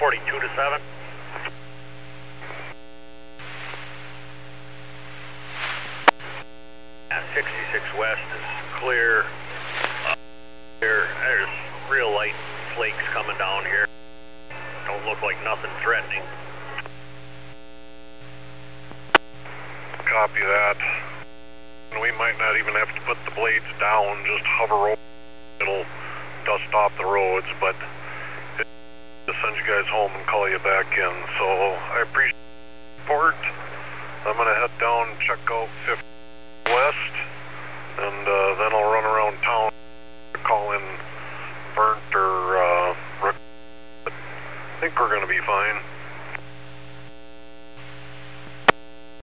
42 to 7. Yeah, 66 west is clear. There's real light flakes coming down here. Don't look like nothing threatening. Copy that. We might not even have to put the blades down, just hover over. It'll dust off the roads, but just send you guys home and call you back in. So I appreciate the support. I'm going to head down and check out 50.